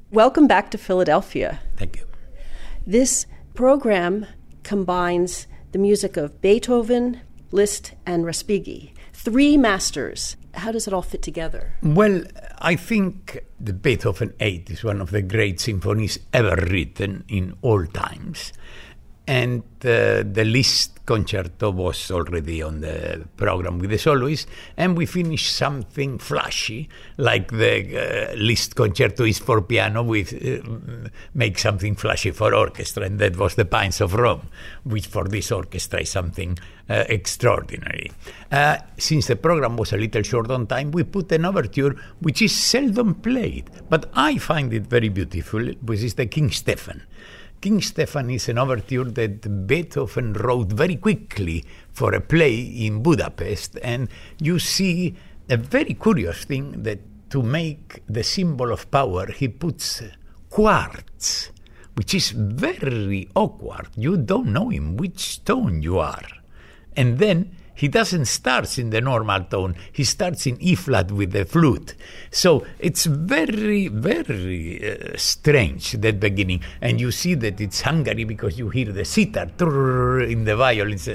Welcome back to Philadelphia. Thank you. This program combines the music of Beethoven, Liszt, and Respighi. 3 masters. How does it all fit together? Well, I think the Beethoven 8 is one of the great symphonies ever written in all times. And the Liszt concerto was already on the program with the soloist, and we finished something flashy, like the Liszt concerto is for piano, with make something flashy for orchestra, and that was the Pines of Rome, which for this orchestra is something extraordinary. Since the program was a little short on time, we put an overture which is seldom played, but I find it very beautiful, which is the King Stephan. King Stephan is an overture that Beethoven wrote very quickly for a play in Budapest, and you see a very curious thing, that to make the symbol of power he puts quartz, which is very awkward. You don't know in which tone you are. And then he doesn't start in the normal tone. He starts in E-flat with the flute. So it's very, very strange, that beginning. And you see that it's Hungary because you hear the sitar in the violins.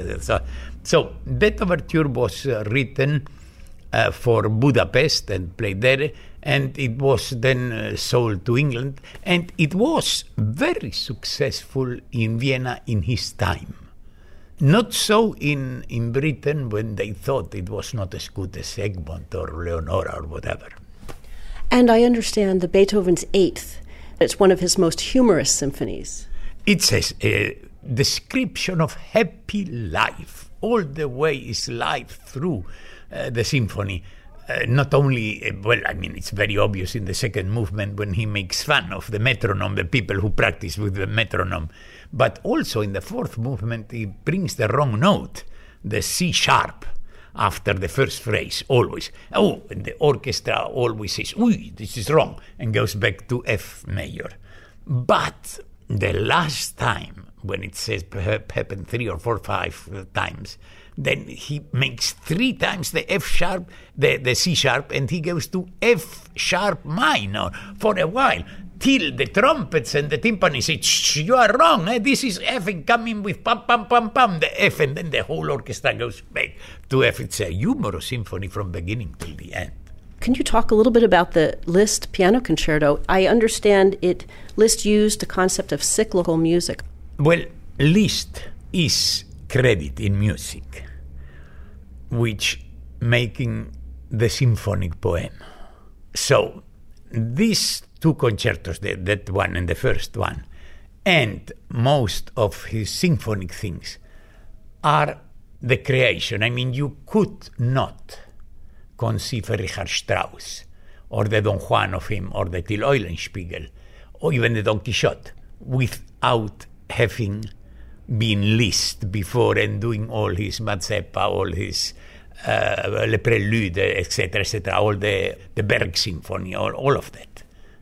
So that overture was written for Budapest and played there. And it was then sold to England. And it was very successful in Vienna in his time. Not so in Britain, when they thought it was not as good as Egmont or Leonora or whatever. And I understand the Beethoven's 8th. It's one of his most humorous symphonies. It's a description of happy life. All the way is life through the symphony. Not only, it's very obvious in the second movement when he makes fun of the metronome, the people who practice with the metronome. But also in the 4th movement, he brings the wrong note, the C sharp, after the first phrase, always. And the orchestra always says, this is wrong, and goes back to F major. But the last time, when it says happened 3 or 4, 5 times, then he makes 3 times the F sharp, the C sharp, and he goes to F sharp minor for a while, till the trumpets and the timpani say, you are wrong, this is F, and coming with pam, pam, pam, pam, the F, and then the whole orchestra goes back to F. It's a humorous symphony from beginning till the end. Can you talk a little bit about the Liszt piano concerto? I understand Liszt used the concept of cyclical music. Well, Liszt is credit in music, which making the symphonic poem. So these 2 concertos, that one and the first one, and most of his symphonic things are the creation. You could not conceive a Richard Strauss or the Don Juan of him or the Till Eulenspiegel or even the Don Quixote without having been Liszt before and doing all his Mazeppa, all his Le Prélude, etc., all the Berg Symphony, all of that.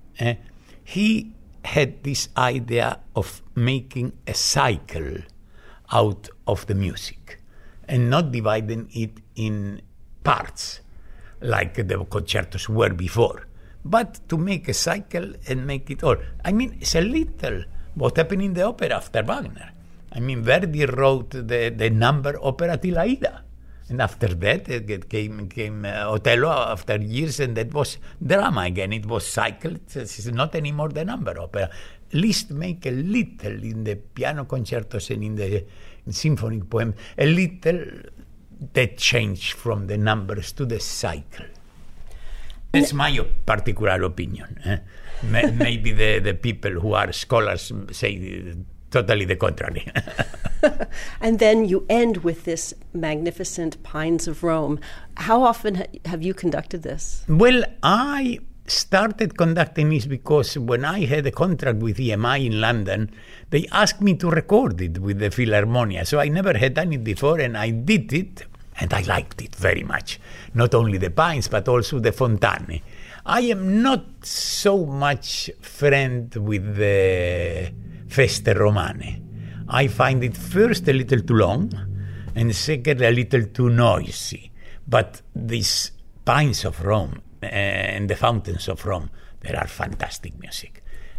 He had this idea of making a cycle out of the music and not dividing it in parts like the concertos were before, but to make a cycle and make it all. It's a little what happened in the opera after Wagner. Verdi wrote the number opera till Aida. And after that, it came Otello after years, and that was drama again. It was cycled. It's not anymore the number opera. Liszt make a little in the piano concertos and in the symphonic poem, a little that change from the numbers to the cycle. That's my particular opinion. Maybe the people who are scholars say totally the contrary. And then you end with this magnificent Pines of Rome. How often have you conducted this? Well, I started conducting this because when I had a contract with EMI in London, they asked me to record it with the Philharmonia. So I never had done it before, and I did it, and I liked it very much. Not only the Pines, but also the Fontane. I am not so much friend with the Feste Romane. I find it first a little too long, and second a little too noisy. But these Pines of Rome and the Fountains of Rome, they are fantastic music.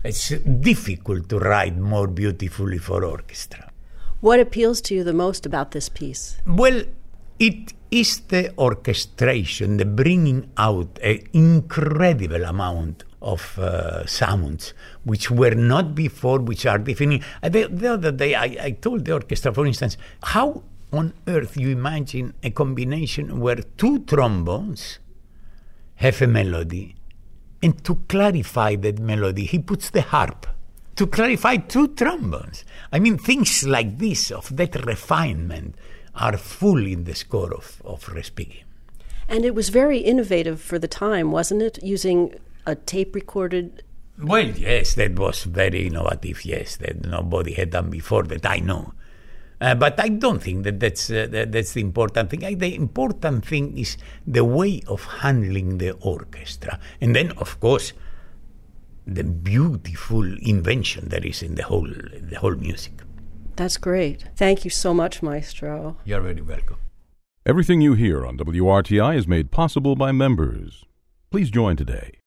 It's difficult to write more beautifully for orchestra. What appeals to you the most about this piece? Well, it is the orchestration, the bringing out an incredible amount of sounds which were not before, which are defining. The other day I told the orchestra, for instance, how on earth you imagine a combination where two trombones have a melody, and to clarify that melody he puts the harp to clarify two trombones. I mean, things like this, of that refinement, are full in the score of Respighi. And it was very innovative for the time, wasn't it? Using a tape-recorded... Well, yes, that was very innovative, yes, that nobody had done before, that I know. But I don't think that's the important thing. The important thing is the way of handling the orchestra. And then, of course, the beautiful invention there is in the whole music. That's great. Thank you so much, Maestro. You're very welcome. Everything you hear on WRTI is made possible by members. Please join today